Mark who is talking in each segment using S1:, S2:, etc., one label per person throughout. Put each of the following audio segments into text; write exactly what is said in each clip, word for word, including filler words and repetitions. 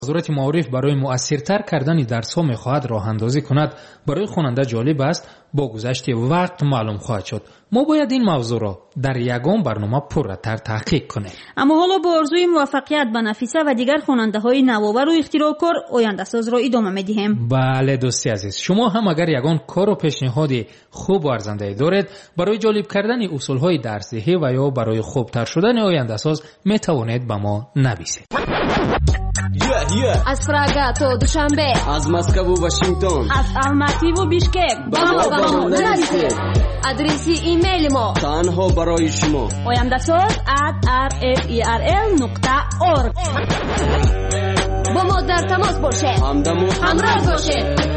S1: وزارت معارف برای مؤثرتر کردن درس‌ها می‌خواهد راه‌اندازی کند. برای خواننده جالب است با گذشت وقت معلوم خواهد شد. ما باید این موضوع را در یگان برنامه پرراتر تحقیق کنیم.
S2: اما حالا با آرزوی موفقیت به نفیسه و دیگر خواننده‌های نوآور و اختراعکار آینده ساز را ادامه می‌دهیم.
S1: بله دوستی عزیز، شما هم اگر یگان کار و پیشنهادی خوب و ارزنده دارید برای جالب کردن اصول‌های درس‌دهی و یا برای خوبتر شدن آینده ساز می‌توانید به ما نویسید.
S3: Yeah, yeah.
S4: از پراگ تا دوشنبه،
S3: از مسکو و واشنگتن،
S2: از الماتی و بیشکک
S3: با ما با ما نویسید.
S4: آدرس ایمیل ما
S3: تنها برای شما
S2: آینده ساز at r f e r l نقطه org.
S4: با ما در تماس باشید،
S3: همدم و
S4: همراه باشید.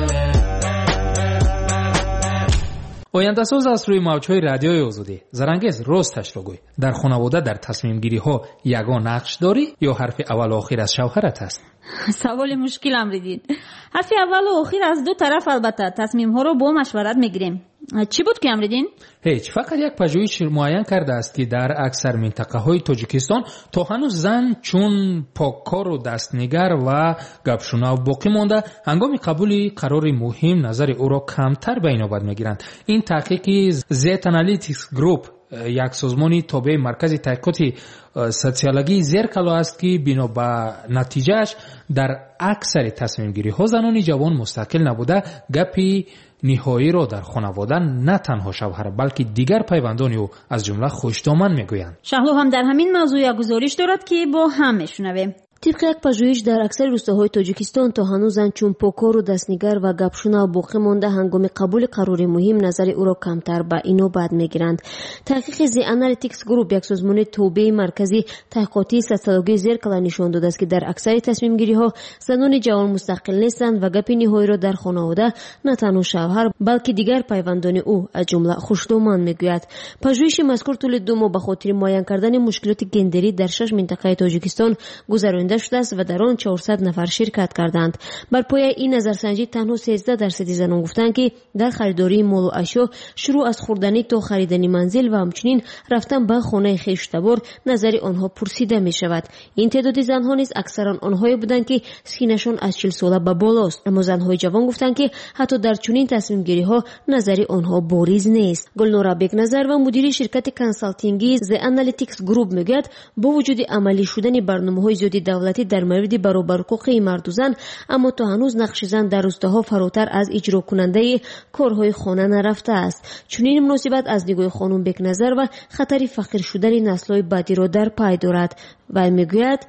S1: آینده ساز از روی موج‌های رادیوی آزادی. زرنگیز راستش را گوی. در خانواده در تصمیم گیری ها یگان نقش داری یا حرف اول و آخر از شوهرت است؟
S2: سوال مشکل امریدین. حرف اول و آخر از دو طرف البته تصمیم ها رو با مشورت میگیریم. چی بود که امریدین؟
S1: هیچ، فقط یک پژوهش معین کرده است که در اکثر منطقه های تاجیکستان تا هنوز زن چون پاککار و دستنگر و گپشونا باقی مانده هنگام قبول قرار مهم نظر او را کمتر به نوبت میگیرند. این تحقیقی زیت انالیتیکس گروپ یک سازمانی تابع مرکز تحقیقات سوسیولوژی زیرکلو است که بنا به نتیجهش در اکثر تصمیم گیری ها زنان جوان مستقل نبوده گپی نهایی را در خانواده نه تنها شوهر بلکه دیگر پیوندان او از جمله خوش‌دامن میگویند.
S2: شهلو هم در همین موضوع گزارش دارد که با هم میشنویم.
S5: طبق یک پژوهش در اکثر روستاهای تاجیکستان تا هنوز زن چون پاکار و دستنگر و گپشونا باقی مانده هنگام قبول قرار مهم نظر او را کمتر به اینو بد میگیرند. تحقیق زی انالیتیکس گروپ یک سازمان تابع مرکزی تحقیقاتی سوسیولوژی زیرکلا نشان داده است که در اکثر تصمیم گیری ها زنان جوان مستقل نیستند و گپ نهایی را در خانواده نه تنها شوهر بلکه دیگر پیوندان او از جمله خوش‌دامن میگوید. پژوهش مذکور طول دو ماه به خاطر معاین کردن مشکلات گندری در شش منطقه تاجیکستان گذرانده شده است و در آن چهارصد نفر شرکت کردند. بر پایه این نظرسنجی تنها سیزده درصد زنان گفتند که در خریداری مال و اشیا شروع از خوردنی تا خریدن منزل و همچنین رفتن به خانه خویشتبار نظر آنها پرسیده می شود. این تعداد زنها نیز اکثرا آنهایی بودند که سنشان از چهل ساله به بالاست، اما زنهای جوان گفتند که حتی در چنین تصمیم گیری ها نظر آنها بارز نیست. گلنورا بیگ نظر و مدیر شرکت کنسالتینگی ز انالیتیکس گروپ میگوید با وجود عملی شدن برنامه‌های زیادی دولتی در مورد برابر حقوق مرد و زن، اما تا هنوز نقش زن در روستاها فراتر از اجرا کننده کارهای خانه نرفته است. چنین مناسبت از نگاه خانم بیگ نظر و خطر فقیر شدن نسل‌های بعدی را در پی دارد و میگوید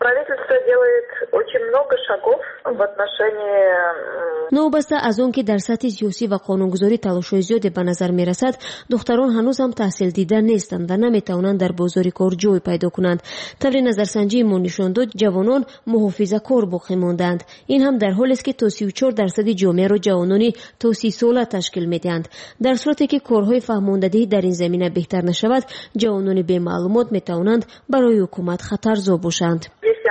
S5: نوبسته از اون که در سطح سیاسی و قانونگذاری تلاش‌های زیادی به نظر میرسد، دختران هنوز هم تحصیل دیده نیستند و نمیتوانند در بازار کار جای پیدا کنند. طور نظرسنجی ما نشان داد جوانان محافظه‌کار باقی ماندند. این هم در حالی است که تا سی و چهار درصد جامعه را جوانانی تا سی ساله تشکیل میدهند. در صورتی که کارهای فهماندهی در این زمینه بهتر نشود، جوانان بی معلومات میتوانند برای حکومت خطرزا باشند.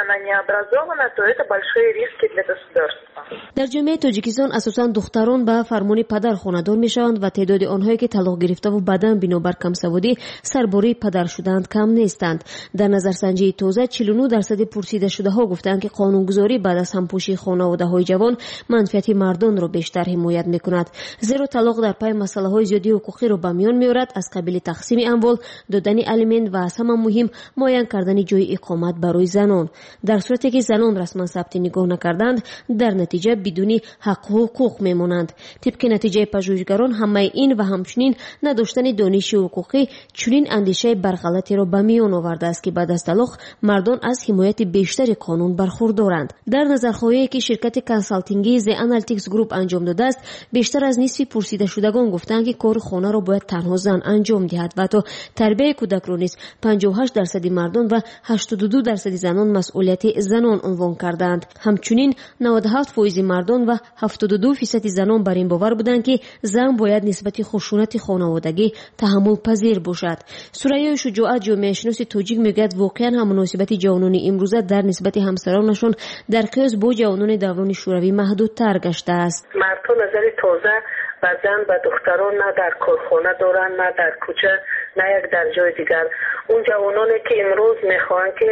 S5: در جامعه تاجیکستان اساساً دختران به فرمان پدر خانه‌دار میشوند و تعداد آنهایی که طلاق گرفته و بعداً بنابر کمسوادی سرباری پدر شدند کم نیستند. در نظرسنجی تازه چهل و نه درصد پرسیده شده ها گفتند که قانونگذاری بعد از همپوشی خانواده‌های جوان منفعت مردان را بیشتر حمایت میکند، زیرا طلاق در پای مسائل زیادی حقوقی را به میان میآورد، از قبیل تقسیم اموال، دادن الیمنت و از همه مهم معین کردن جای اقامت برای زنان. در صورتی که زنان رسما ثبت نگاه نکردند، در نتیجه بدون حق و حقوق میمانند. طبق نتیجه پژوهشگران همه این و همچنین نداشتن دانش حقوقی چنین اندیشه برغلطی را به میان آورده است که بعد از طلاق مردان از حمایت بیشتر قانون برخوردارند. در نظرخواهی که شرکت کنسالتینگی ز انالیتیکس گروپ انجام داده است، بیشتر از نصف پرسیده شدگان گفتند که کار خانه را باید تنها زن انجام دهد و تا تربیت کودک را نیز پنجاه و هشت درصد مردان و هشتاد و دو درصد زنان مسئولیت زنان عنوان کردند. همچنین نود و هفت درصد مردان و هفتاد و دو درصد زنان بر این باور بودند که زن باید نسبت خشونت خانوادگی تحمل پذیر باشد. سریا شجاعت جامعه شناس تاجیک میگوید واقعا هم مناسبت جوانان امروزه در نسبت همسرانشان در قیاس با جوانان دوران شوروی محدودتر گشته است.
S6: مردها نظر تازه و زن و دختران نه در کارخانه دارن، نه در کوچه، نه یک در جای دیگر. اون جوانانی که امروز میخوان که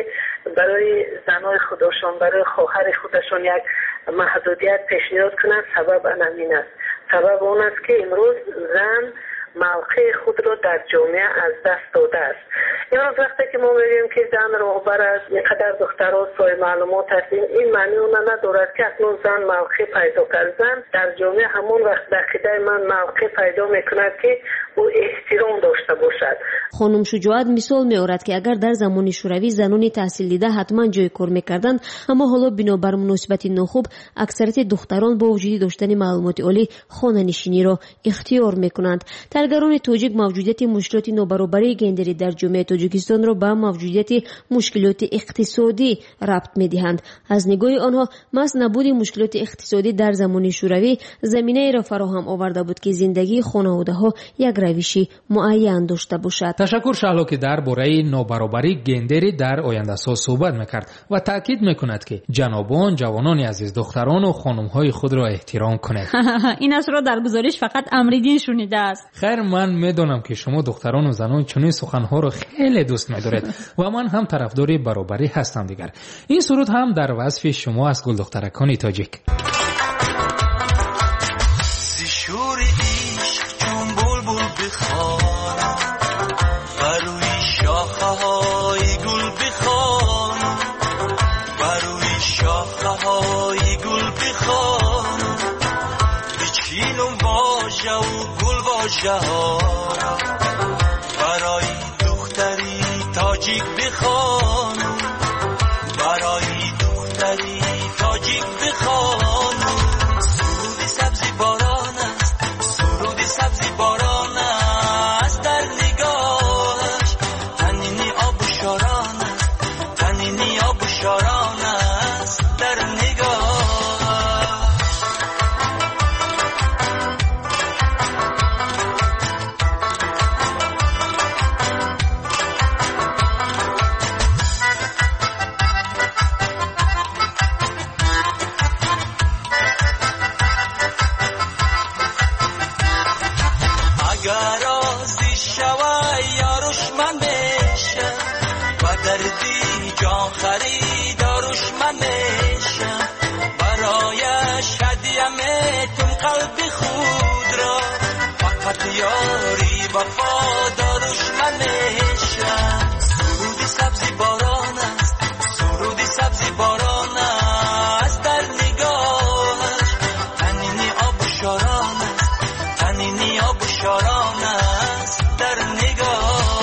S6: برای زنای خودشون، برای خواهر خودشون یک محدودیت پیشنهاد کنند، سبب همین است. سبب اون است که امروز زن موقع خود رو در جامعه از دست داده است. امروز وقتی که ما میگیم که زن رهبر است، اینقدر دخترها سوی معلومات هستیم، این معنی اون ندارد که اکنون زن موقع پیدا کرد. زن در جامعه همون وقت در عقیده من موقع پیدا میکند که او احترام داشته باشد.
S5: خانم شجاعت مثال میآورد که اگر در زمان شوروی زنان تحصیل دیده حتما جای کار میکردند، اما حالا بنابر مناسبت ناخوب اکثریت دختران با وجود داشتن معلومات عالی خانه نشینی را اختیار میکنند. تحلیلگران تاجیک موجودیت مشکلات نابرابری گندری در جامعه تاجیکستان را به موجودیت مشکلات اقتصادی ربط میدهند. از نگاه آنها محض نبود مشکلات اقتصادی در زمان شوروی زمینه را فراهم آورده بود که زندگی خانواده ها یک روشی معین داشته باشد.
S1: تشکر شهلا که درباره نابرابری گندری در آینده سال صحبت میکرد و تاکید میکند که جنابان جوانان عزیز دختران و خانمهای خود را احترام کنند.
S2: این اصل را در گزارش فقط امریدین شنیده است.
S1: خیر، من میدونم که شما دختران و زنان چنین سخنها را خیلی دوست می‌دارید و من هم طرفدار برابری هستم دیگر. این سرود هم در وصف شما از گل دخترکان تاجیک.
S7: شور عشق چون بلبل بخوانم، بروی شاخه های گل بخوانم، بروی شاخه های گل بخوانم، بچینم واژه و گل واژه ها را، برای دختری تاجیک بخوانم، برای دختری تاجیک بخوانم. سرود سبزی باران است، سرود سبزی باران است، در نگاهش تنینی آب و شاران است، تنینی آب و شاران است در نگاهش. اگر راضی شوی یاروش من بشم و دردی جان خریداروش من بشم، برایش هدیه میتم قلب خود را، فقط یاری وفاداروش من بشم. سرودی سبزی باران است، سرودی سبزی باران است، در نگاهش تنینی آب و شاران است، تنینی آب و شاران است در نگاهش.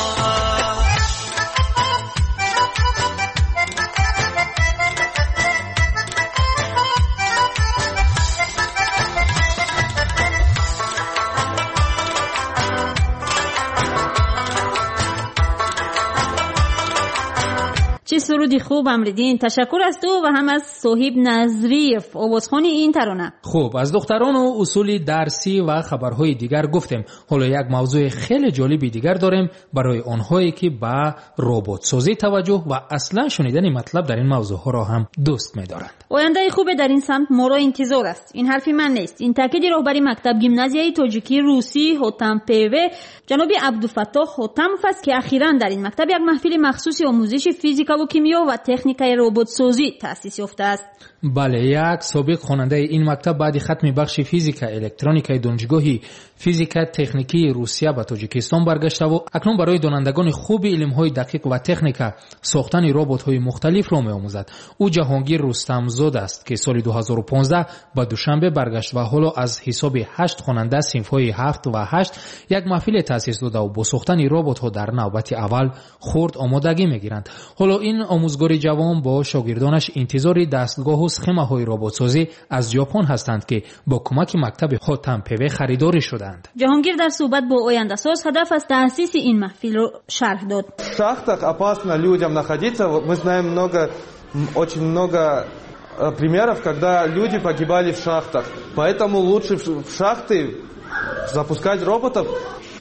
S2: چه سرودی خوب امریدین. تشکر از تو و هم از صاحب نظریف آوازخوانی این ترانه.
S1: خوب، از دختران و اصول درسی و خبرهای دیگر گفتیم. حالا یک موضوع خیلی جالبی دیگر داریم برای آنهایی که به ربات سازی توجه و اصلا شنیدن مطلب در این موضوع ها را هم دوست می‌دارند.
S2: آینده خوبه در این سمت ما را انتظار است. این حرفی من نیست. این تاکید راهبری مکتب گیمنازیای تاجیکی روسی هوتم پیوه جناب عبدالفتاح هوتموف است که اخیراً در این مکتب یک محفل مخصوص آموزش فیزیک و کیمیا و تکنیکای ربات سازی تأسیس یافته است.
S1: بله، یک سابق خواننده این مکتب بعد ختم بخش فیزیک الکترونیک دانشگاهی فیزیک تکنیکی روسیه به تاجیکستان برگشته و اکنون برای دانندگان خوب علم‌های دقیق و تکنیک ساختن ربات‌های مختلف را می‌آموزد. او جهانگیر رستمزاد است که سال دو هزار و پانزده به دوشنبه برگشت و حالا از حساب هشت خواننده صنف‌های هفت و هشت یک محفل تأسیس داده و با ساختن ربات‌ها در نوبت اول خرد آمادگی می‌گیرند. حالا این آموزگار جوان با شاگردانش انتظار دستگاه و سخمه‌های ربات‌سازی از ژاپن هستند که با کمک مکتب هوتم پیوه خریداری شدند.
S2: جهانگیر در صحبت با آینده ساز هدف از تأسیس این محفل رو شرح داد.
S8: В шахтах опасно людям находиться. Мы знаем много, очень много примеров, когда люди погибали в шахтах. Поэтому лучше в шахты запускать роботов.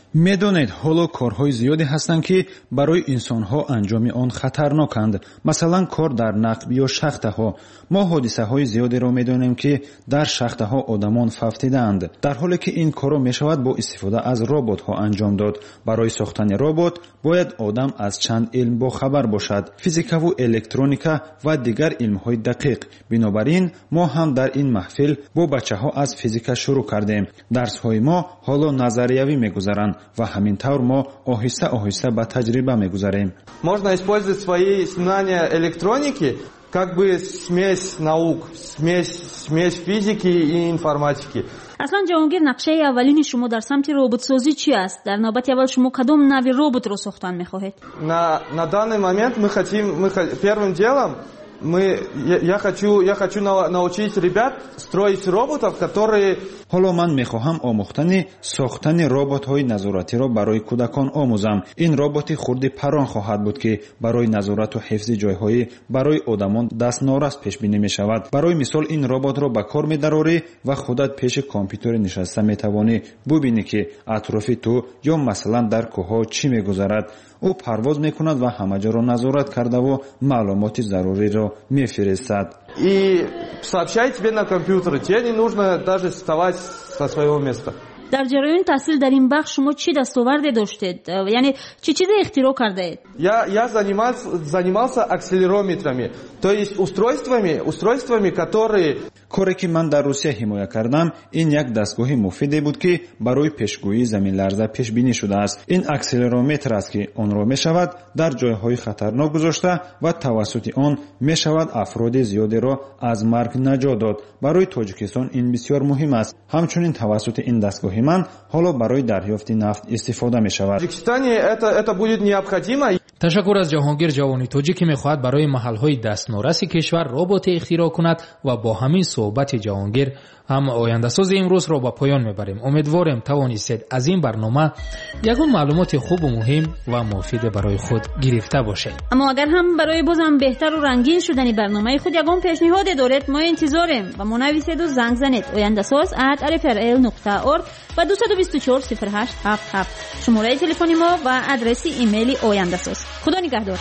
S9: медонед ҳоло корҳои зиёде ҳастанд ки барои инсонҳо анҷоми он хатарноканд. Масалан, кор дар нақб ё шахтаҳо. мо ҳодисаҳои зиёдеро медонем ки дар шахтаҳо одамон фавтидаанд, дар ҳоле ки ин корро мешавад бо истифода аз роботҳо анҷом дод. барои сохтани робот бояд одам аз чанд илм бохабар бошад: физикаву электроника ва дигар илмҳои дақиқ. бинобар ин мо ҳам дар ин маҳфил бо бачаҳо аз физика шурӯъ кардем. дарсҳои мо ҳоло назариявӣ мегузаранд ва ҳамин тавр мо оҳиста оҳиста ба таҷриба мегузарем.
S8: Можно использовать свои знания электроники как бы смесь наук, смесь, смесь физики и информатики.
S2: аслан ҷаҳонгир, нақшаи аввалини шумо дар самти роботсозӣ чи аст? дар навбати аввал шумо кадом нави роботро сохтан мехоҳед?
S8: На, на данный момент мы хотим, мы, первым делом мы, я, я хочу, я хочу научить ребят строить роботов, которые...
S9: ҳоло ман мехоҳам омӯхтани сохтани роботҳои назоратиро барои кӯдакон омӯзам. ин роботи хурди паррон хоҳад буд ки барои назорату ҳифзи ҷойҳои барои одамон дастнорас пешбинӣ мешавад. барои мисол, ин роботро ба кор медарорӣ ва худат пеши компютери нишаста метавонӣ бубинӣ ки атрофи ту ё масалан дар кӯҳҳо чӣ мегузарад. ӯ парвоз мекунад ва ҳама ҷоро назорат кардаву маълумоти заруриро мефиристад.
S8: И сообщай тебе на компьютер, тебе не нужно даже вставать со своего места.
S2: дар ҷараёни таҳсил дар ин бахш шумо чӣ дастоварде доштед? яъне чӣ чизе ихтироъ кардаед?
S8: Я, я занимался, занимался акселерометрами, то есть устройствами, устройствами, которые...
S9: коре ки ман дар русия ҳимоя кардам, ин як дастгоҳи муфиде буд ки барои пешгӯии заминларза пешбинӣ шудааст. ин акселерометр аст ки онро мешавад дар ҷойҳои хатарнок гузошта ва тавассути он мешавад афроди зиёдеро аз марг наҷот дод. барои тоҷикистон ин бисёр муҳим аст. ҳамчунин тавассути ин дастгоҳи ман ҳоло барои дарёфти нафт истифода мешавад.
S8: В Тоҷикистоне это, это будет необходимо.
S1: ташаккур аз ҷаҳонгир ҷавони тоҷик ки мехоҳад барои маҳалҳои дастнораси кишвар роботе ихтироъ кунад ва бо ҳамин суҳбати ҷаҳонгир ҳам ояндасози имрӯзро ба поён мебарем. умедворем тавонистед аз ин барнома ягон маълумоти хубу муҳим ва муфиде барои худ гирифта бошед.
S2: аммо агар ҳам барои бозам беҳтару рангин шудани барномаи худ ягон пешниҳоде доред, мо интизорем ва мо нависеду занг занед ояндасоз at r f r l nukta org ва ду ду чор сифр ҳашт ҳафт ҳафт шумораи телефони мо ва адреси имейли ояндасоз. خدا نگهدار.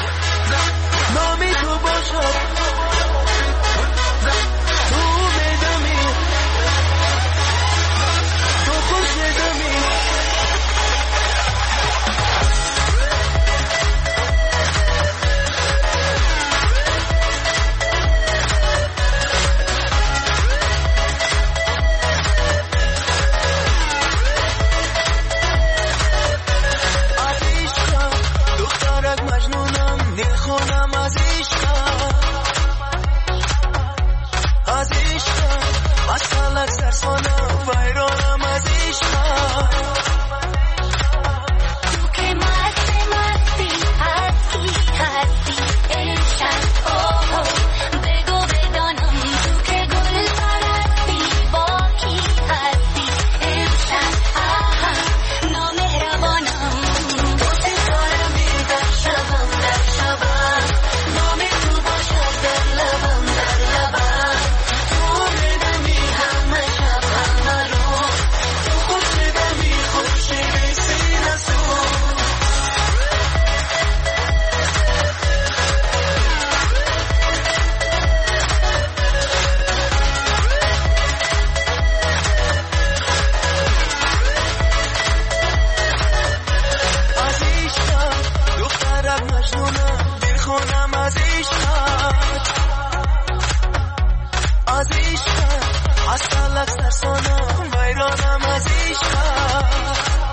S2: نامی تو باشد تو میدمی تو خوش میدمی
S7: عشق اصلا سرسانم ویرانم از عشق